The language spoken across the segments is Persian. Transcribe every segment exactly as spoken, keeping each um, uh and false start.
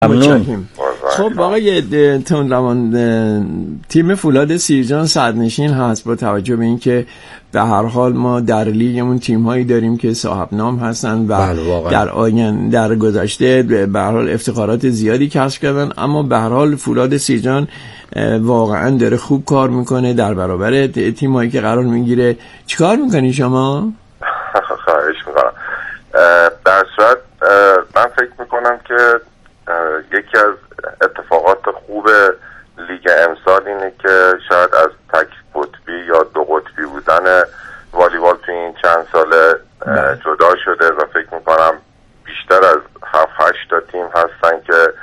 ممنون. خب آقای تندروان، تیم فولاد سیرجان صدرنشین هست با توجه به اینکه به هر حال ما در لیگمون تیم هایی داریم که صاحب نام هستن و در آینده در گذشته به هر حال افتخارات زیادی کسب کردن، اما به هر حال فولاد سیرجان واقعا داره خوب کار میکنه در برابر تیم هایی که قرار میگیره. چیکار میکنی شما؟ خواهش میکنم. در صورت من فکر میکنم که یکی از اتفاقات خوب لیگ امسال اینه که شاید از تک قطبی یا دو قطبی بودن والیبال تو این چند ساله جدا شده و فکر میکنم بیشتر از هفت هشت تا تیم هستن که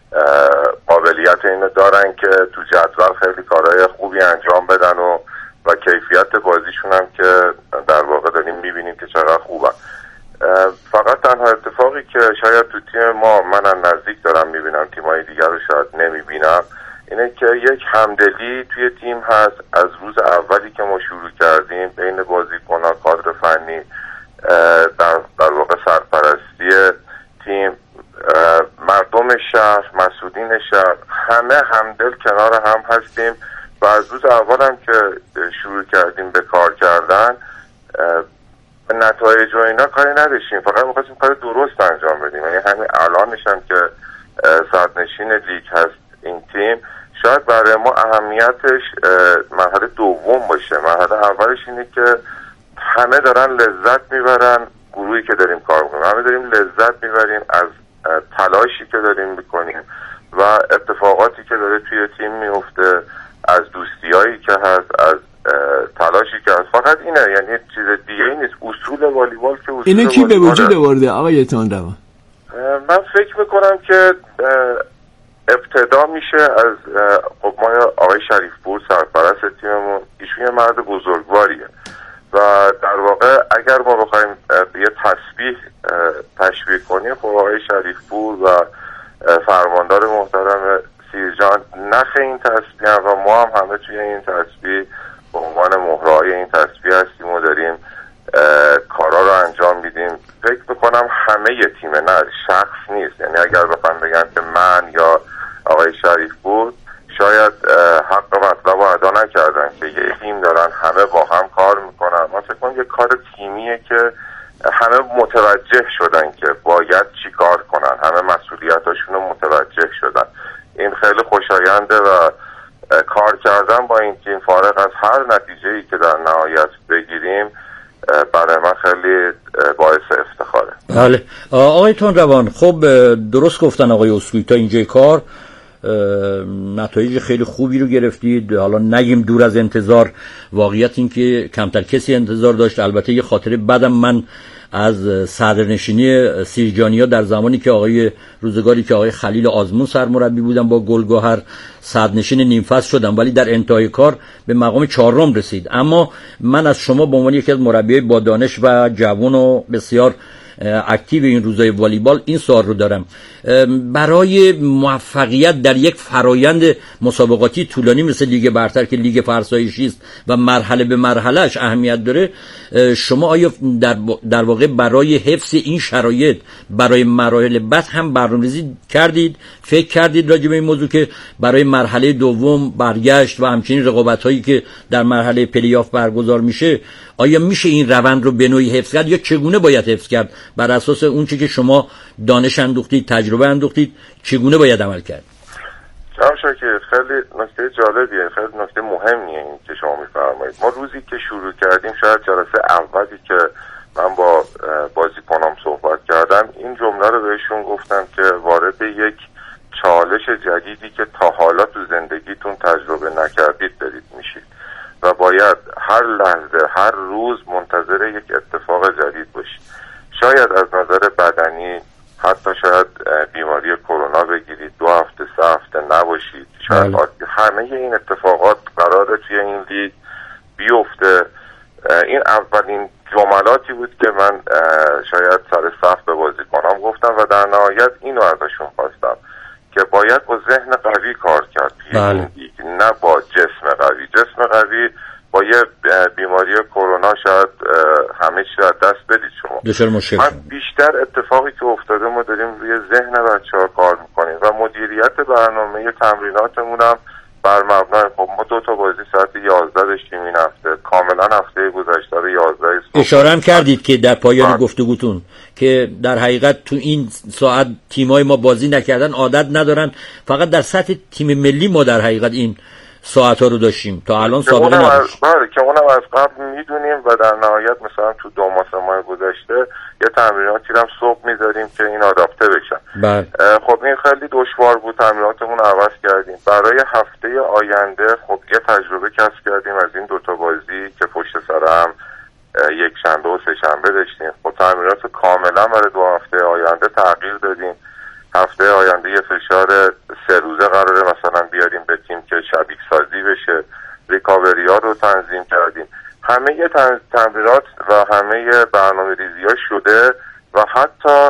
قابلیت اینو دارن که تو جدول خیلی کارهای خوبی انجام بدن و و کیفیت بازیشون هم که در واقع داریم میبینیم که چقدر خوبه. فقط تنها اتفاقی که شاید تو تیم ما من از نزدیک دارم میبینم، تیمای دیگر رو شاید نمیبینم، اینه که یک همدلی توی تیم هست. از روز اولی که ما شروع کردیم بین بازیکنان، کادر فنی، در, در واقع سرپرستی تیم، مردم شهر، مسئولین شهر، همه همدل کنار هم هستیم و از روز اول هم که شروع کردیم به کار کردن نتایج و اینا کاری نداشتیم، فقط می‌خواستیم کار درست انجام بدیم. یعنی همین الانش هم که صدرنشین لیگ هست این تیم، شاید برای ما اهمیتش مرحله دوم باشه. مرحله اولش اینه که همه دارن لذت میبرن، گروهی که داریم کار میکنیم همه داریم لذت میبریم از تلاشی که داریم میکنیم و اتفاقاتی که داره توی تیم میفته، از دوستیایی که هست، از تلاشی که هست. فقط اینه، یعنی چیز دیگه ای نیست. اصول والیبال که اصول اینه کی به وجود آورده آقای تندروان؟ من فکر میکنم که ابتدا میشه از خب ما آقای شریفپور سرپرست تیممون، ایشون یه مرد بزرگواریه و در واقع اگر ما بخوایم یه تسبیح تشبیه کنیم، خب آقای شریفپور و فرماندار محترم سیرجان نخ این تسبیح و ما هم همه توی این تسبیح به عنوان مهرهای این تسبیح هستیم و داریم کارا رو انجام میدیم. فکر میکنم همه یه تیمه، نه شخص نیست. یعنی اگر بخوام بگم که من یا آقای شریفپور شاید حق مطلب رو ادا نکردن که یه تیم دارن همه با هم کار میکنن. من فکر کنم یه کار تیمیه که همه متوجه شدن که باید چی کار کنن، همه مسئولیتاشون رو متوجه شدن. این خیلی خوشاینده و کار کردن با این تیم فارغ از هر نتیجه‌ای که در نهایت بگیریم برای من خیلی باعث افتخاره. بله آقای تندروان، خب درست گفتن آقای اسکوئی، تا اینجای کار نتایج خیلی خوبی رو گرفتید. حالا نگیم دور از انتظار، واقعیت این که کمتر کسی انتظار داشت. البته یه خاطره بدم من از صدرنشینی سیرجانیا در زمانی که آقای روزگاری که آقای خلیل آزمون سرمربی بودن با گلگهر صدرنشین نیم فصل شدم، ولی در انتهای کار به مقام چهارم رسید. اما من از شما به عنوان یکی از مربیای با دانش و جوان و بسیار اکتیو این روزای والیبال این سوال رو دارم. برای موفقیت در یک فرایند مسابقاتی طولانی مثل لیگ برتر که لیگ فرسایشی است و مرحله به مرحلهش اهمیت داره، شما آیا در در واقع برای حفظ این شرایط برای مراحل بعد هم برنامه‌ریزی کردید، فکر کردید راجع به این موضوع که برای مرحله دوم برگشت و همچنین رقابت‌هایی که در مرحله پلی‌آف برگزار میشه، آیا میشه این روند رو به نوعی حفظ کرد یا چگونه باید حفظ کرد بر اساس اون چیزی که شما دانش اندوختید، تجربه اندوختید، چگونه باید عمل کرد؟ جناب شاکر، خیلی نکته جالبیه، خیلی نکته مهمیه این که شما میفرمایید. ما روزی که شروع کردیم، شاید جلسه اولی که من با بازیکنام صحبت کردم، این جمله رو بهشون گفتم که وارد یک چالش جدیدی که تا حالا تو زندگیتون تجربه نکردید دارید میشید و باید هر لحظه، هر روز منتظر یک اتفاق جدید باشید. شاید از نظر بدنی حتی شاید بیماری کرونا بگیرید، دو هفته سه هفته نباشید، شاید همه این اتفاقات قراره توی این لیگ بیفته. این اولین جملاتی بود که من شاید سر صف به بازیکنام گفتم و در نهایت اینو ازشون خواستم که باید با ذهن قوی کار کرد توی این لیگ، نه با جسم قوی. جسم قوی با یه بیماری کرونا شاید همه چی از دست بدید شما. دچار مشکل. من بیشتر اتفاقی که افتاده ما داریم روی ذهن بچه‌ها کار میکنیم کنیم و مدیریت برنامه تمریناتمون هم بر مبنای خب ما دو تا بازی ساعت یازده داشتیم این هفته، کاملا هفته گذشته رو یازده اشاره هم کردید که در پایان گفتگوتون که در حقیقت تو این ساعت تیمای ما بازی نکردن، عادت ندارن، فقط در سطح تیم ملی ما در حقیقت این ساعت ها رو داشتیم تا الان سابقه نداشت. بله که اونم از قبل میدونیم و در نهایت مثلا تو دو ماه گذشته یه تمریناتی رو هم صبح میذاریم که این آداپته بشن. بله. خب این خیلی دشوار بود، تمریناتمون رو عوض کردیم. برای هفته آینده خب یه تجربه کسب کردیم از این دوتا بازی که پشت سر هم یک شنبه و سه شنبه داشتیم. خب تمرینات کاملا برای دو هفته آینده تغییر دادیم. هفته آینده یه فشار سه روزه قراره مثلا بیاریم به تیم که شبیه سازی بشه، ریکاوری ها رو تنظیم کردیم. همه یه تمرینات و همه برنامه ریزی ها شده و حتی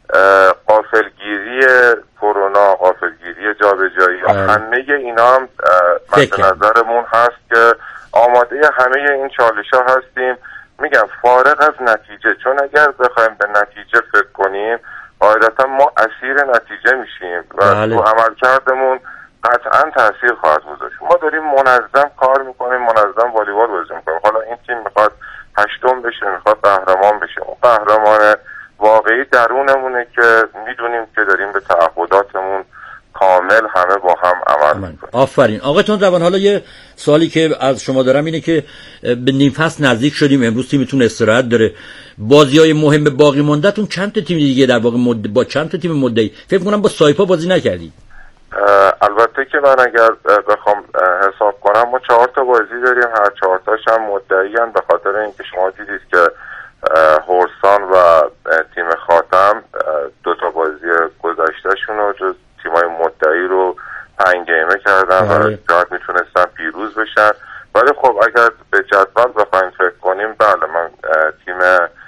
غافلگیری کرونا، غافلگیری جابجایی ها، همه اینا هم مد نظرمون هست که آماده همه این چالش ها هستیم. میگم فارغ از نتیجه، چون اگر بخوایم به نتیجه فکر کنیم قاعدتا ما اسیر نتیجه میشیم و بله. تو عملکردمون قطعا تاثیر خواهد گذاشت. ما داریم منظم کار میکنیم، منظم والیبال بازی میکنیم. حالا این تیم میخواد هشتم بشه، میخواد قهرمان بشه. اون قهرمان واقعی درونمونه که میدونیم که داریم به تعهداتمون کامل همه با هم عمل میکنیم. آفرین. آقای تندروان، حالا یه سوالی که از شما دارم اینه که به نیم فصل نزدیک شدیم، امروز تیمتون استراحت داره، بازی‌های مهم باقی مونده‌تون چند تا تیم دیگه در واقع مد... با چند تا تیم مدعی؟ فکر کنم با سایپا بازی نکردید. البته که من اگر بخوام حساب کنم ما چهار تا بازی داریم، هر چهار تاش هم مدعیان، به خاطر اینکه شما دیدید که هورسان و تیم خاتم دو تا بازی گذشتهشون رو جز تیمای مدعی رو پنج گیمه کردن و شاید میتونستن پیروز بشن. ولی خب اگر به جدول بخوایم فکر کنیم، بله من تیم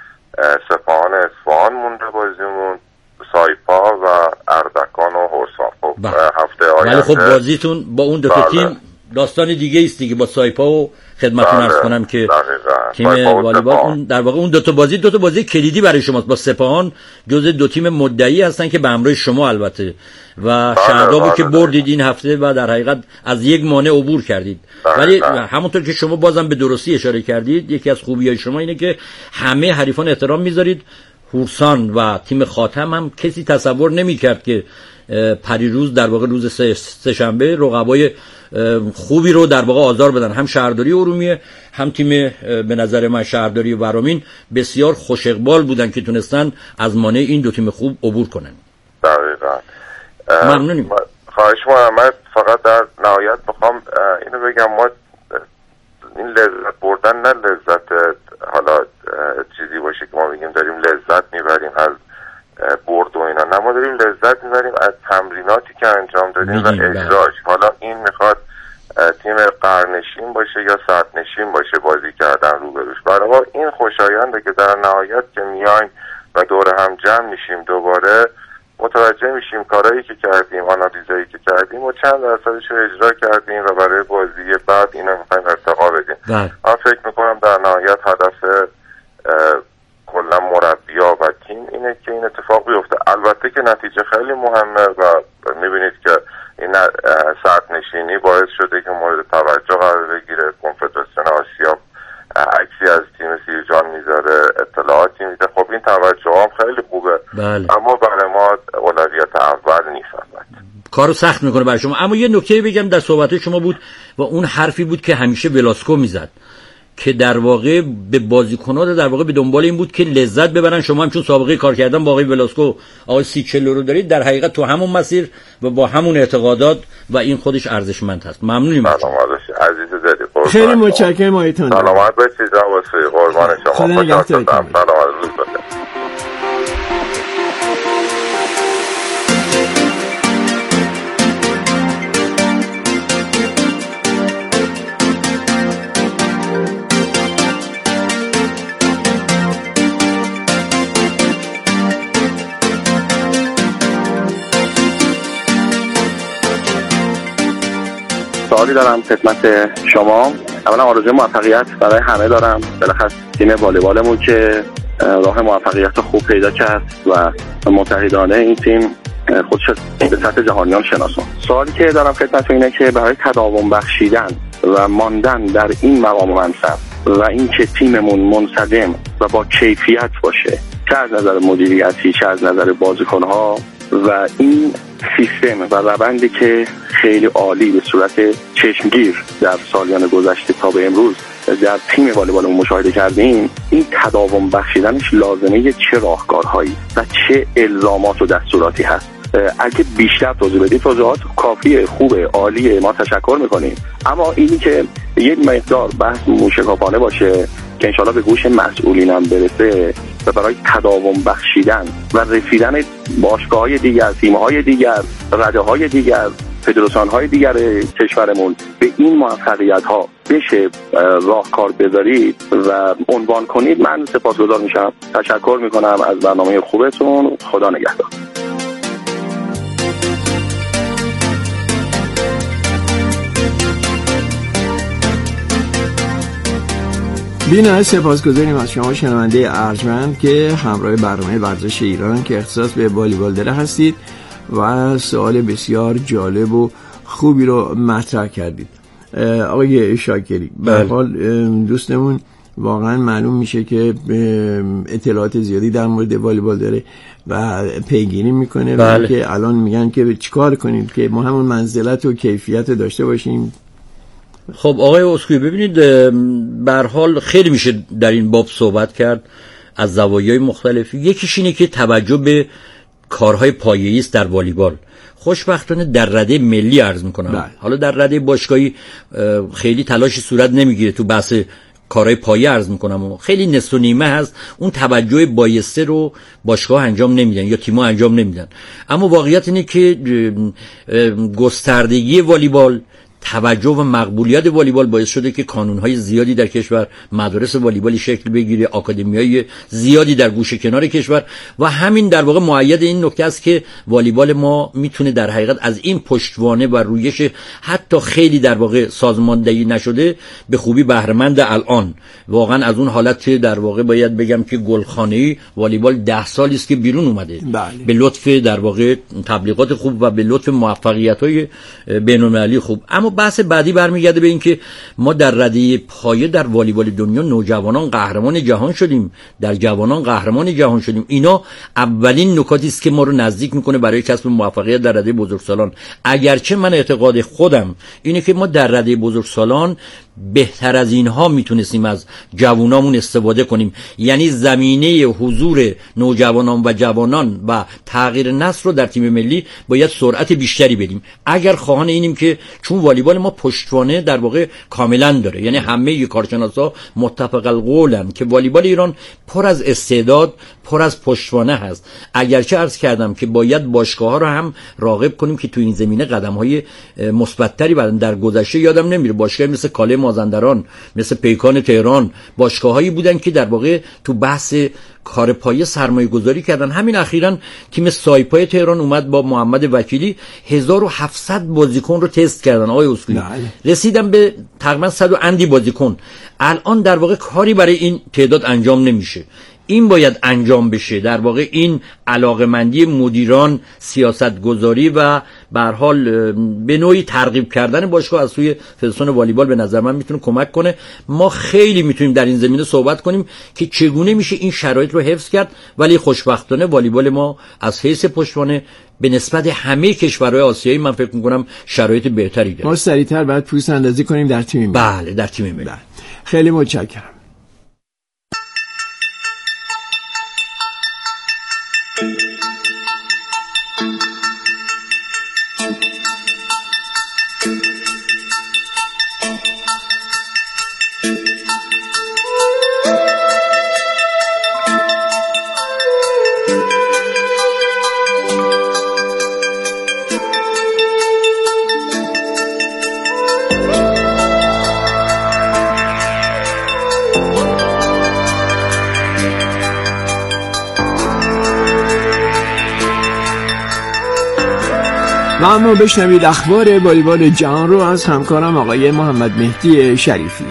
سپاهان اصفهان مونده بازیمون، سایپا و اردکان و هورسان. خب هفته آینده ولی خب بازیتون با اون دو تا تیم داستان دیگه است دیگه. با سایپا و خدمتتون عرض کنم که تیم والیبال اون در واقع اون دو تا بازی دو تا بازی کلیدی برای شماست. با سپاهان جزء دو تیم مدعی هستن که به همراه شما البته و شهردابو که بردید این هفته و در حقیقت از یک مانع عبور کردید. ولی همونطور که شما بازم به درستی اشاره کردید، یکی از خوبی‌های شما اینه که همه حریفان احترام میذارید. هورسان و تیم خاتم هم کسی تصور نمی‌کرد که پریروز در واقع روز سه, سه شنبه رقبای خوبی رو در واقع آزار بدن. هم شهرداری ارومیه، هم تیم به نظر من شهرداری ورامین بسیار خوش اقبال بودن که تونستن از مانع این دو تیم خوب عبور کنن. دقیقاً. ممنونیم. خواهش می‌کنم. من فقط در نهایت بخوام اینو بگم، ما این لذت بردن نه لذت حالا چیزی باشه که ما بگیم داریم لذت میبریم از برد و اینا، نه، ما داریم لذت میبریم از تمریناتی که انجام دادیم و اجراش. حالا این میخواد تیم قرنشین باشه یا صدرنشین باشه بازی کردن روبروش. برای ما این خوشاینده که در نهایت که میایم و دور هم جمع میشیم دوباره متوجه میشیم کارهایی که کردیم، آنالیزایی که کردیم و چند درصدش رو اجرا کردیم و برای بازی بعد اینا میخوایم ارتقا بدیم. من فکر میکنم در نهایت هدف کلا مربی‌ها و تیم اینه که این اتفاق بیفته. البته که نتیجه خیلی مهمه و میبینید که این صدرنشینی باعث شده که مورد توجه قرار بگیره. کنفدراسیون آسیا عکسی از تیم سیرجان میذاره، اطلاعاتی میده. خب این توجه هم خیلی خوبه. بله. اما برای ما اولویت اول نیست. کارو سخت میکنه برای شما. اما یه نکته بگم در صحبت شما بود و اون حرفی بود که همیشه ولاسکو میزد که در واقع به بازیکن‌ها در واقع به دنبال این بود که لذت ببرن. شما هم چون سابقه کار کردن با آقای ولاسکو، آقای سیچلو رو دارید، در حقیقت تو همون مسیر و با همون اعتقادات و این خودش ارزشمند هست. ممنونیم. سلامت عزیز دلی. خیلی متشکرم آقایتون. سلامت باشید. واسه قربان شما. خدا نگهدارتون. سلامت روز بخیر. سوالی دارم خدمت شما. اولا آرزوی موفقیت برای همه دارم، بالاخره تیم والیبالمون که راه موفقیت خوب پیدا کرد و متحدانه این تیم خودش به سطح جهانیان شناسان. سوالی که دارم خدمتتون اینه که برای تداوم بخشیدن و ماندن در این مقام و منصب و اینکه تیممون منسجم و با کیفیت باشه، چه از نظر مدیریتی چه از نظر بازیکن‌ها، و این سیستم و روندی که خیلی عالی به صورت چشمگیر در سالیان گذشته تا به امروز در تیم والیبالمون مشاهده کردیم، این تداوم بخشیدنش لازمه چه راهکارهایی و چه الزامات و دستوراتی هست. اگه بیشتر توضیح بدید، توضیحات کافیه، خوبه، عالیه، ما تشکر میکنیم، اما اینی که یک مقدار بحث موشکافانه باشه که انشالله به گوش مسئولینم برسه و برای تداوم بخشیدن و رسیدن باشگاه‌های دیگر، تیم‌های دیگر، رده‌های دیگر، فدراسیون‌های دیگر کشورمون به این موفقیت‌ها بشه راهکار بذارید و عنوان کنید، من سپاسگزار میشم. تشکر میکنم از برنامه خوبتون. خدا نگهدار. بی‌نهایت سپاسگزاریم از شما شنونده ارجمند که همراه برنامه ورزش ایران که اختصاص به والیبال داره هستید و سوال بسیار جالب و خوبی رو مطرح کردید. آقای شاکری، به هر حال دوستمون واقعا معلوم میشه که اطلاعات زیادی در مورد والیبال داره و پیگیری میکنه و که الان میگن که چیکار کنیم که ما همون منزلت و کیفیت داشته باشیم. خب آقای اسکوئی، ببینید به هر حال خیلی میشه در این باب صحبت کرد از زوایای مختلفی. یکیش اینه که توجه به کارهای پایه‌ای است در والیبال. خوشبختانه در رده ملی عرض میکنم بله. حالا در رده باشگاهی خیلی تلاشی صورت نمیگیره، تو بحث کارهای پایه عرض میکنم و خیلی نصف و نیمه هست، اون توجه بایسته رو باشگاه انجام نمیدن یا تیم‌ها انجام نمیدن. اما واقعیت اینه که گستردگی والیبال، توجه و مقبولیت والیبال باعث شده که کانونهای زیادی در کشور، مدارس والیبالی شکل بگیره، آکادمیای زیادی در گوشه کنار کشور، و همین در واقع مؤید این نکته است که والیبال ما میتونه در حقیقت از این پشتوانه و رویش حتی خیلی در واقع سازماندهی نشده به خوبی بهره مند. الان واقعا از اون حالت در واقع باید بگم که گلخانه‌ای والیبال ده سالی است که بیرون اومده بله. به لطف در واقع تبلیغات خوب و به لطف موفقیت‌های بین‌المللی خوب. اما بحث بعدی برمیگرده به این که ما در رده پایه در والیبال دنیا نوجوانان قهرمان جهان شدیم، در جوانان قهرمان جهان شدیم. اینا اولین نکاتی است که ما رو نزدیک میکنه برای کسب موفقیت در رده بزرگسالان. اگرچه من اعتقاد خودم اینه که ما در رده بزرگسالان بهتر از اینها میتونستیم از جوانامون استفاده کنیم، یعنی زمینه حضور نوجوانان و جوانان و تغییر نسل رو در تیم ملی باید سرعت بیشتری بدیم. اگر خواهان اینیم که چون والیبال ما پشتوانه در واقع کاملا داره، یعنی همه کارشناسا متفق القولن که والیبال ایران پر از استعداد، پر از پشتوانه هست. اگرچه عرض کردم که باید باشگاه‌ها رو هم راغب کنیم که تو این زمینه قدم‌های مثبت‌تری بدن. در گذشته یادم نمیره باشگاهی مثل کاله مازندران، مثل پیکان تهران، باشگاه‌هایی بودن که در واقع تو بحث کار پایه سرمایه گذاری کردن. همین اخیراً تیم سایپای تهران اومد با محمد وکیلی هزار و هفتصد بازیکن رو تست کردن آقای اسکوئی، رسیدن به تقریبا صد و اندی بازیکن. الان در واقع کاری برای این تعداد انجام نمیشه، این باید انجام بشه. در واقع این علاقمندی مدیران، سیاستگذاری و به هر حال به نوعی ترغیب کردن باشگاه از سوی فدراسیون والیبال به نظر من میتونه کمک کنه. ما خیلی میتونیم در این زمینه صحبت کنیم که چگونه میشه این شرایط رو حفظ کرد، ولی خوشبختانه والیبال ما از حیث پشتوانه به نسبت همه کشورهای آسیایی من فکر میکنم شرایط بهتری داره. ما سریعتر باید پوست اندازی کنیم در تیم ملی. بله در تیم ملی. خیلی متشکرم. و اما بشنوید اخبار والیبال جهان رو از همکارم آقای محمد مهدی شریفی.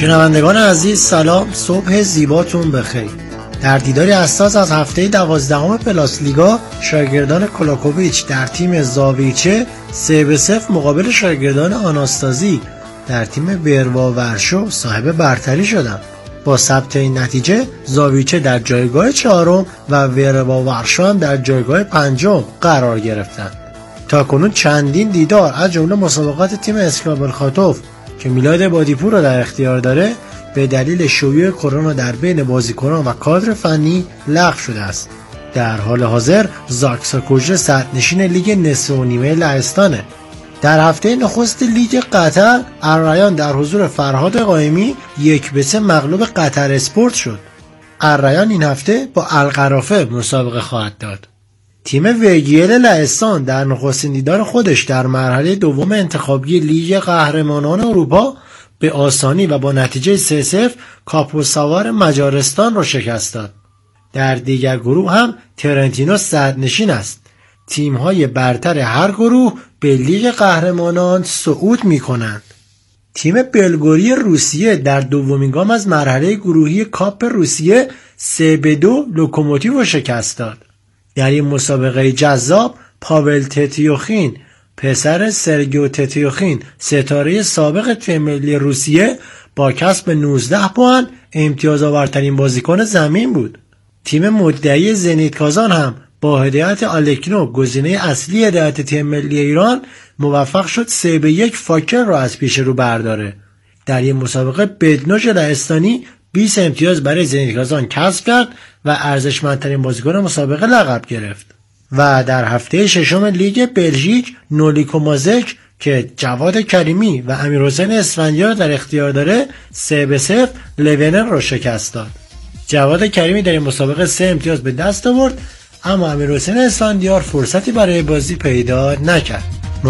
شنوندگان عزیز سلام، صبح زیباتون بخیر. در دیداری اساس از هفته دوازدهم پلاس لیگا شاگردان کلاکوویچ در تیم زاویچه سه به صفر مقابل شاگردان آناستازی در تیم وروا ورشو صاحب برتری شدند. با ثبت این نتیجه زاویچه در جایگاه چهارم و وروا ورشو هم در جایگاه پنجم قرار گرفتند. تاکنون چندین دیدار از جمله مسابقات تیم اسلام الخاطوف که میلاد بادیپور را در اختیار داره به دلیل شیوع کرونا در بین بازیکنان و کادر فنی لغو شده است. در حال حاضر زاکسا کوژه صدرنشین لیگ نصف و نیمه لهستانه. در هفته نخست لیگ قطر الریان در حضور فرهاد قائمی یک به سه مغلوب قطر اسپورت شد. الریان این هفته با القرافه مسابقه خواهد داد. تیم ویگیل لهستان در نخستین دیدار خودش در مرحله دوم انتخابی لیگ قهرمانان اروپا به آسانی و با نتیجه سه صفر کاپوساوار مجارستان را شکست داد. در دیگر گروه هم ترنتینو صدرنشین است. تیم‌های برتر هر گروه به لیگ قهرمانان صعود می‌کنند. تیم بلگوری روسیه در دومین گام از مرحله گروهی کاپ روسیه سه به دو لوکوموتیو را شکست داد. در این مسابقه جذاب پاول تتیوخین پسر سرگیو تتیوخین ستاره سابق تیم ملی روسیه با کسب نوزده پوان امتیاز آورترین بازیکن زمین بود. تیم مدعی زنیت کازان هم با هدایت آلکنو گزینه اصلی هدایت تیم ملی ایران موفق شد سه به یک فاکر را از پیش رو برداره. در این مسابقه بدنوژ لهستانی بیست امتیاز برای زنیت کازان کسب کرد و ارزشمندترین بازیکن مسابقه لقب گرفت. و در هفته ششم لیگ بلژیک نولیکو مازک که جواد کریمی و امیرحسین اسفندیار در اختیار داره سه به صفر لونن را شکست داد. جواد کریمی در این مسابقه سه امتیاز به دست آورد، اما امیرحسین اسفندیار فرصتی برای بازی پیدا نکرد.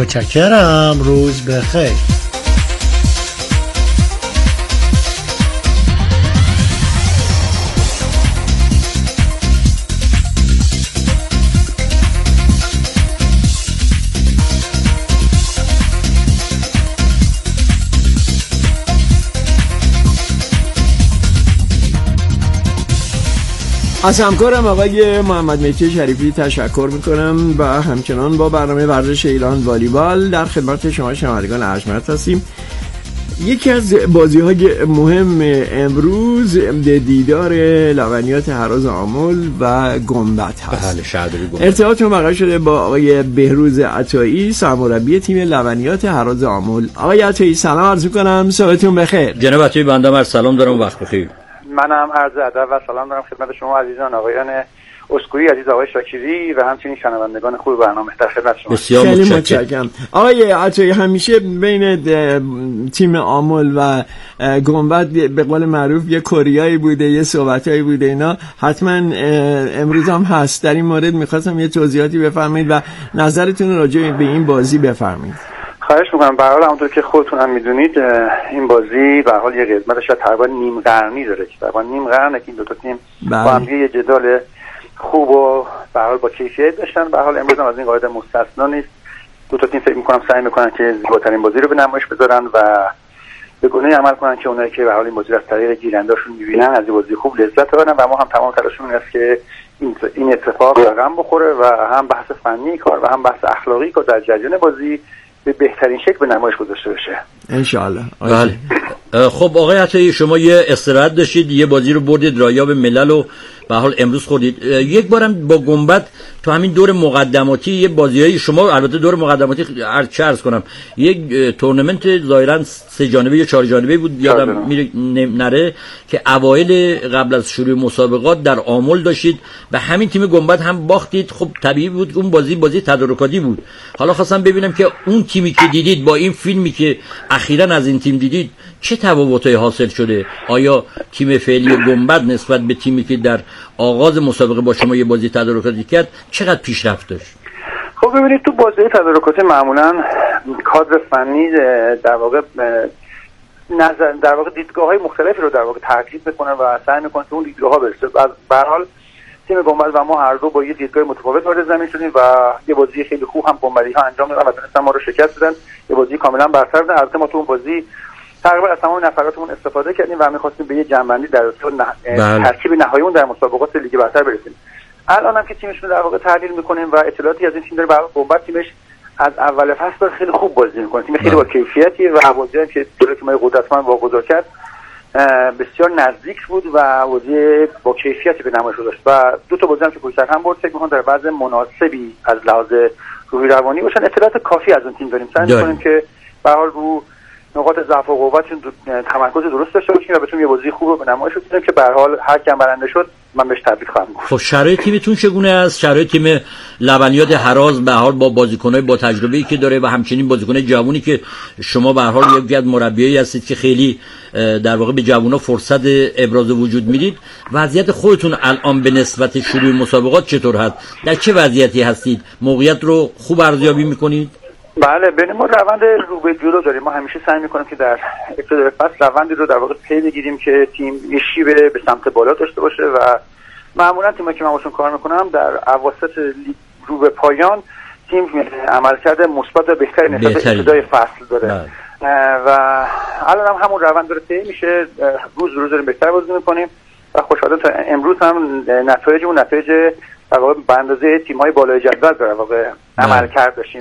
متشکرم، روز بخیر. از همکارم آقای محمد مهدی شریفی تشکر میکنم و همچنان با برنامه ورزش ایران والیبال در خدمت شما شنوندگان ارجمند هستیم. یکی از بازی‌های مهم امروز دیدار لبنیات هراز آمل و گنبد هست. بله، شهرداری گنبد. ارتباطمون برقرار شده با آقای بهروز عطایی، سرمربی تیم لبنیات هراز آمل. آقای عطایی سلام عرض می‌کنم، صبحتون بخیر. جناب عطایی بنده عرض سلام دارم، وقت بخیر. منم عرض ادب و سلام دارم خدمت شما عزیزان، آقایان اسکوئی عزیز، آقای شاکری و همچنین شنوندگان خوب برنامه در خدمت شما. بسیار خیلی متشکرم. آقای عطایی، همیشه بین تیم آمل و گنبد به قول معروف یه کوریایی بوده، یه صحبتایی بوده، اینا حتما امروز هم هست. در این مورد می‌خواستم یه توضیحاتی بفرمایید و نظرتون راجع به این بازی بفرمایید. خواهش میکنم. به هر حال همونطور که خودتون هم میدونید این بازی به هر حال یه قسمتش تقریبا نیم قرنی داره که تقریبا نیم قرنه که این دو تا تیم با هم یه جدال خوب و به هر حال با کیفیت داشتن. به هر حال امروز هم از این قاعده مستثنا نیست. دو تا تیم فکر میکنم سعی میکنن که زیباترین بازی رو به نمایش بذارن و به گونه‌ای عمل کنن که اونایی که به هر حال این بازی رو از طریق گیرنده‌شون میبینن از این بازی خوب لذت ببرن و ما هم تمام تلاشمون است که این اتفاق رقم بخوره و هم بحث فنی کار و هم بحث اخلاقی کار در جریان بازی به بهترین شکل به نمایش گذاشته بشه ان شاء الله. بله. خب آقای عطایی، شما یه استراحت داشتید، یه بازی رو بردید رایاب ملل و به حال امروز خوردید. یک بارم با گنبد تو همین دور مقدماتی یه بازیای شما، البته دور مقدماتی چه عرض کنم، یک تورنمنت ظاهرا سه جانبه یا چهار جانبه بود یادم میره نره که اوایل قبل از شروع مسابقات در آمل داشتید و همین تیم گنبد هم باختید. خب طبیعی بود اون بازی بازی تدارکاتی بود. حالا خواستم ببینم که اون تیمی که دیدید با این فیلمی که اخیراً از این تیم دیدید چه تفاوتایی حاصل شده؟ آیا تیم فعلی گنبد نسبت به تیمی که در آغاز مسابقه با شما یه بازی تدارکاتی کرد چقدر پیشرفت داشت؟ خب ببینید تو بازی تدارکاتی معمولاً کادر فنی در واقع نظر در واقع دیدگاه‌های مختلفی رو در واقع ترکیب می‌کنن و سعی می‌کنن که اون دیدگاه‌ها برسه. به هر حال تیم گنبد و ما هر دو با یه دیدگاه متفاوت وارد زمین شدیم و یه بازی خیلی خوب هم گنبدی‌ها انجام دادن و تونستن ما رو شکست بدن. یه بازی کاملاً برتر بودن. البته ما تو اون بازی تقریبا از تمام نفراتمون استفاده کردیم و می‌خواستیم به یه جنبندی در نه... ترکیب نهاییمون در مسابقات لیگ برتر برسیم. الان هم که تیمشون در واقع تحلیل می‌کنیم و اطلاعاتی از این تیم داره، برای گنبد تیمش از اول فصل خیلی خوب بازی می‌کنه. تیم خیلی با کیفیتی و بازیایی که دور تیم‌های قدرتمند واگذار کرد بسیار نزدیک بود و بازی با کیفیتی به نمایش داشت و دو تا بازی هم که پشت سر هم برد فکر می‌کنم در وضع مناسبی از لحاظ روحی روانی باشن. اطلاعات کافی از اون تیم داریم، سعی می‌کنیم که به هر حال رو نقاط ضعف و قوتشون تمرکز درست داشته باشیم و بتونیم یه بازی خوب رو به نمایش بذاریم که به هر حال هر کم برنده شد من بهش تبریک خواهم گفت. خب شرایط تیمتون چگونه است؟ شرایط تیم لبنیات هراز به هر حال با بازیکن‌های با تجربه‌ای که داره و همچنین بازیکن جوونی که شما به هر حال یکی از مربیایی هستید که خیلی در واقع به جوونا فرصت ابراز وجود میدید، وضعیت خودتون الان به نسبت شروع مسابقات چطور هست؟ در چه وضعیتی هستید؟ موقعیت رو خوب ارزیابی می‌کنید؟ بله، ببین ما روند رو به جلو داریم. ما همیشه سعی می‌کنیم که در ابتدای فصل روندی رو در واقع پی بگیریم که تیم یه شیب به سمت بالا داشته باشه و معمولا تیمی که من باشون کار می‌کنم در اواسط رو به پایان تیم عملکرد مثبت و بهتری نسبت ابتدای فصل داره نه. و الان هم همون روند داره طی میشه، روز روز داریم بهتر بازی می‌کنیم و خوشحالم تا امروز هم نتایج اون نتایج در واقع به اندازه تیم‌های بالای جدول در واقع عملکرد داشتیم.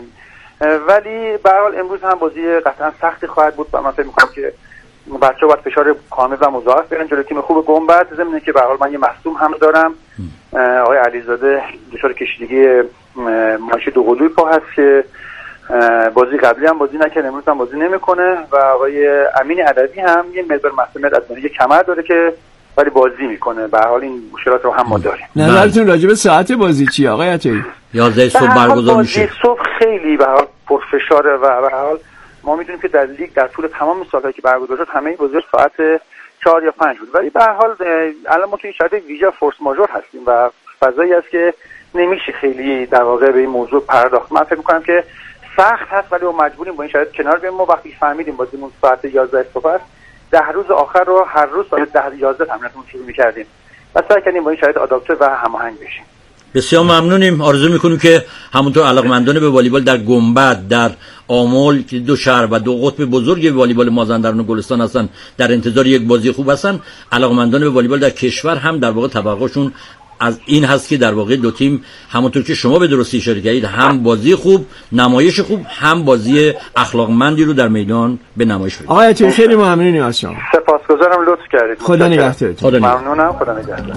ولی به هر حال امروز هم بازی قطعا سختی خواهد بود و من فکر می‌کنم که بچه‌ها باید فشار کامل و مضاعف بیارن جلوی تیم خوب گنبد. ضمن که به هر حال من یه مصدوم هم دارم، آقای علیزاده دچار کشیدگی ماشه دوقلوی پا هست که بازی قبلی هم بازی نکرد، امروز هم بازی نمی‌کنه و آقای امین عدوی هم یه مقدار مسئولیت از یه کمر داره که ولی بازی می‌کنه. به هر حال این مشکلات رو هم ما داریم. نظرتون راجع به ساعت بازی چیه آقای عطایی؟ یازده صبح برگزار میشه. صبح خیلی به هر حال پرفشاره و به هر حال ما میدونیم که در لیگ در طول تمام سال‌هایی که برگزار شد همه بازی‌ها ساعت چهار یا پنج بود، ولی به هر حال الان ما توی شرایط ویژه فورس ماژور هستیم و فضایی است که نمیشه خیلی در واقع به این موضوع پرداخت. من فکر می‌کنم که سخت هست ولی ما مجبوریم با این شرایط کنار بیایم. ما وقتی فهمیدیم بازیمون ساعت یازده صبح است، ده روز آخر رو هر روز ساعت ده یازده تمرینمون شروع می‌کردیم و سعی کردیم با این شرایط آداپته و هماهنگ بشیم. بسیار ممنونیم. آرزو میکنیم که همونطور علاقمندان به والیبال در گنبد، در آمل که دو شهر و دو قطب بزرگ والیبال مازندران و گلستان هستن در انتظار یک بازی خوب هستن، علاقمندان به والیبال در کشور هم در واقع توقعشون از این هست که در واقع دو تیم همونطور که شما به درستی اشاره کردید هم بازی خوب، نمایش خوب، هم بازی اخلاقمندی رو در میدان به نمایش بذارید. آقای عطایی خیلی ممنونیم از شما. سپاسگزارم، لطف کردید. خدا نگهدارتون. ممنونم، خدا نگهدار.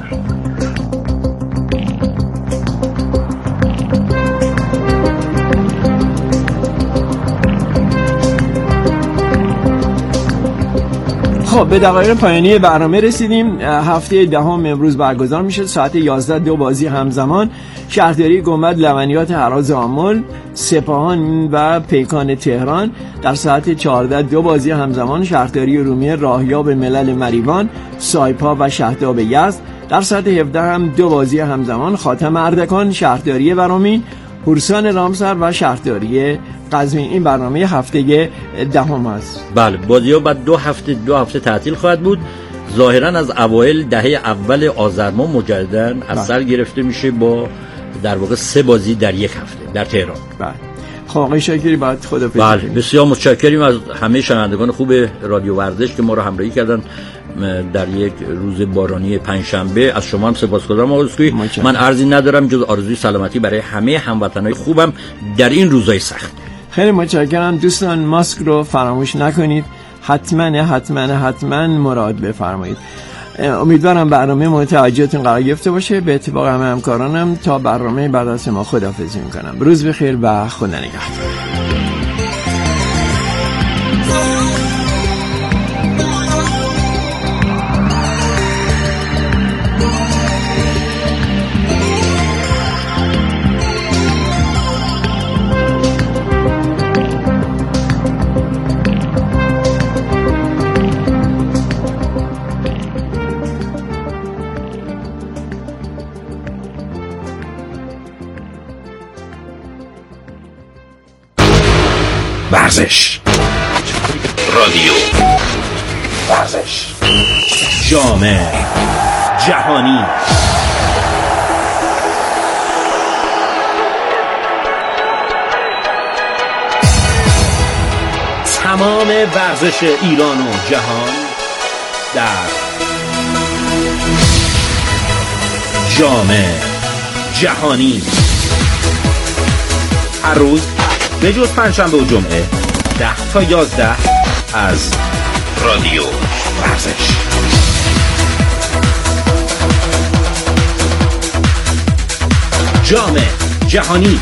خب به دقایق پایانی برنامه رسیدیم. هفته دهم امروز برگزار میشه ساعت یازده دو بازی همزمان. شهرداری گنبد لبنیات هراز آمل، سپاهان و پیکان تهران. در ساعت چهارده دو بازی همزمان شهرداری ارومیه راهیاب ملل مریوان، سایپا و شهداب یزد. در ساعت هفده هم دو بازی همزمان خاتم اردکان، شهرداری ورامین، هورسان رامسر و شهرداری قزوین. این برنامه هفته دهم است. بله، بازی‌ها بعد دو هفته دو هفته تعطیل خواهد بود. ظاهراً از اوایل دهه اول آذر ماه مجدداً از سر گرفته میشه با در واقع سه بازی در یک هفته در تهران. بله. خب آقای شاکری بعد خدافظی. بله، بسیار متشکریم از همه شنوندگان خوب رادیو ورزش که ما رو همراهی کردن در یک روز بارانی پنجشنبه. از شما هم سپاسگزارم آقای اسکوئی. من عرضی ندارم جز آرزوی سلامتی برای همه هموطنای خوبم در این روزهای سخت. خیلی متشکرم دوستان. ماسک رو فراموش نکنید، حتما حتما حتما مراد بفرمایید. امیدوارم برنامه مورد توجهتون قرار گرفته باشه. به اتفاق همه همکارانم تا برنامه بعد از ما خداحافظی میکنم. روز بخیر و خدا نگهدار. ورزش رادیو ورزش جامع جهانی تمام ورزش ایران و جهان در جام جهانی. هر روز به جز پنجشنبه و جمعه ده تا یازده از رادیو ورزش. جام جهانی.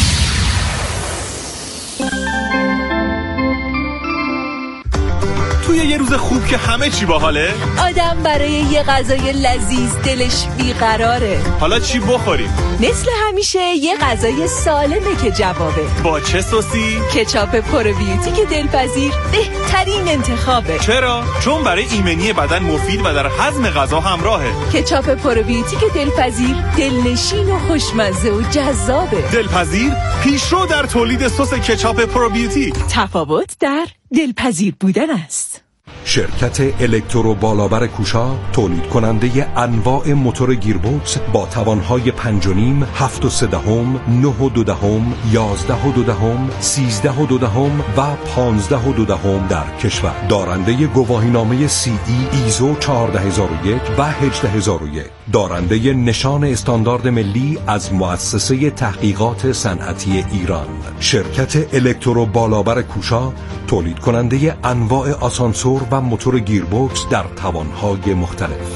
توی یه روز خوب که همه چی باحاله، آدم برای یه غذای لذیذ دلش بیقراره. حالا چی بخوریم؟ مثل همیشه یه غذای سالمه که جوابه. با چه سوسی؟ کچاپ پروبیوتیک دلپذیر بهترین انتخابه. چرا؟ چون برای ایمنی بدن مفید و در هضم غذا همراهه. کچاپ پروبیوتیک دلپذیر دلنشین و خوشمزه و جذابه. دلپذیر پیشرو در تولید سس کچاپ پروبیوتیک. تفاوت در دلپذیر بودن است. شرکت الکترو بالابر کوشا تولید کننده انواع موتور گیربکس با توانهای پنج و نیم، هفت و سه دهم، نه و دو دهم، یازده و دو دهم، سیزده و دو دهم و پانزده و دو دهم در کشور. دارنده گواهینامه سی ای ایزو چهارده هزار و یک و هجده هزار و یک. دارنده نشان استاندارد ملی از مؤسسه تحقیقات صنعتی ایران. شرکت الکترو بالابر کوشا تولید کننده انواع آسانسور و موتور گیربکس در توانهای مختلف.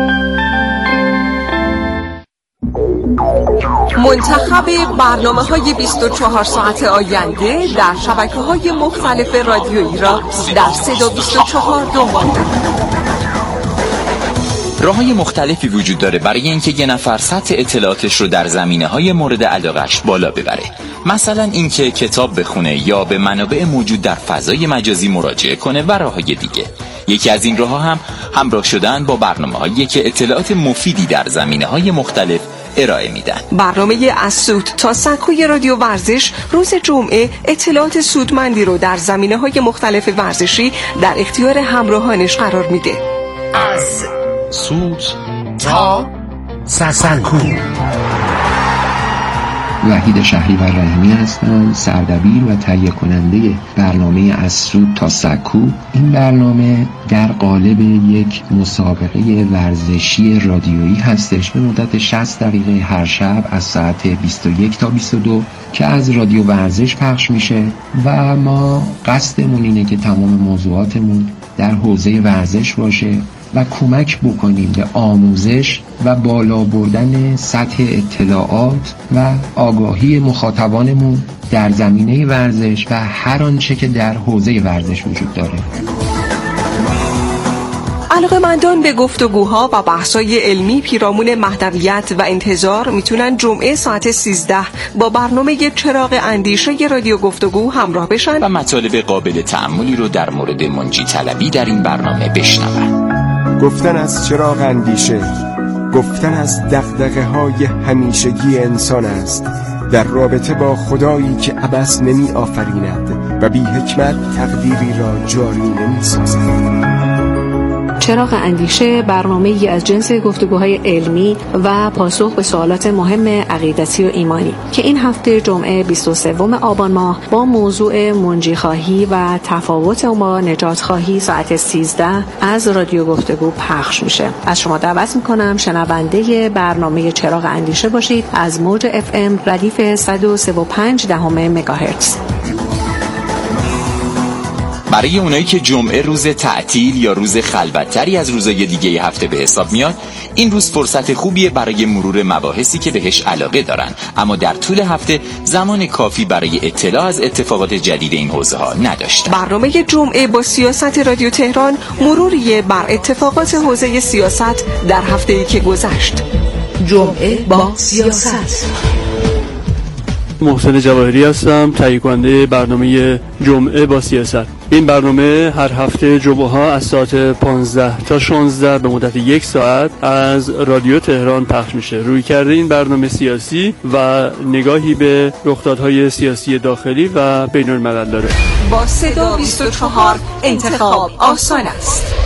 منتخب برنامه‌های بیست و چهار ساعت آینده در شبکه‌های مختلف رادیویی را در صدا بیست و چهار دنبال کنید. راه‌های مختلفی وجود داره برای اینکه یه نفر سطح اطلاعاتش رو در زمینه‌های مورد علاقه‌اش بالا ببره. مثلا اینکه کتاب بخونه یا به منابع موجود در فضای مجازی مراجعه کنه و راه‌های دیگه. یکی از این راه‌ها هم همراه شدن با برنامه‌هایی که اطلاعات مفیدی در زمینه‌های مختلف ارائه میدن. برنامه از سود تا سکوی رادیو ورزش روز جمعه اطلاعات سودمندی رو در زمینه‌های مختلف ورزشی در اختیار همراهانش قرار میده. از سود تا سکو. وحید شهری و رحیمی هستم، سردبیر و تهیه کننده برنامه از سود تا سکو. این برنامه در قالب یک مسابقه ورزشی رادیویی هستش به مدت شصت دقیقه هر شب از ساعت بیست و یک تا بیست و دو که از رادیو ورزش پخش میشه و ما قصدمون اینه که تمام موضوعاتمون در حوزه ورزش باشه و کمک بکنیم به آموزش و بالا بردن سطح اطلاعات و آگاهی مخاطبانمون در زمینه ورزش و هر آنچه که در حوزه ورزش وجود داره. علاقه‌مندان به گفتگوها و بحث‌های علمی پیرامون مهدویت و انتظار میتونن جمعه ساعت سیزده با برنامه چراغ اندیشه رادیو گفتگو همراه بشن و مطالب قابل تأملی رو در مورد منجی طلبی در این برنامه بشنون. گفتن از چراغ اندیشه، گفتن از دغدغه‌های همیشگی انسان است در رابطه با خدایی که عبث نمی آفریند و بی حکمت تقدیری را جاری نمی سازد. چراغ اندیشه برنامه‌ای از جنس گفتگوهای علمی و پاسخ به سوالات مهم عقیدتی و ایمانی که این هفته جمعه بیست و سوم آبان ماه با موضوع منجی خواهی و تفاوت اون با نجات خواهی ساعت سیزده از رادیو گفتگو پخش میشه. از شما دعوت میکنم شنونده برنامه چراغ اندیشه باشید از موج اف ام ردیف صد و سه و پنج دهم مگاهرتز. برای اونایی که جمعه روز تعطیل یا روز خلوت‌تری از روزهای دیگه هفته به حساب میاد، این روز فرصت خوبیه برای مرور مباحثی که بهش علاقه دارن، اما در طول هفته زمان کافی برای اطلاع از اتفاقات جدید این حوزه ها نداشتن. برنامه جمعه با سیاست رادیو تهران مروریه بر اتفاقات حوزه سیاست در هفته‌ای که گذشت. جمعه با سیاست. محسن جواهری هستم، تهیه کننده برنامه جمعه با سیاست. این برنامه هر هفته جمعه ها از ساعت پانزده تا شانزده به مدت یک ساعت از رادیو تهران پخش میشه. روی کرده این برنامه سیاسی و نگاهی به رخدادهای سیاسی داخلی و بین الملل داره. با صدا بیست و چهار انتخاب آسان است.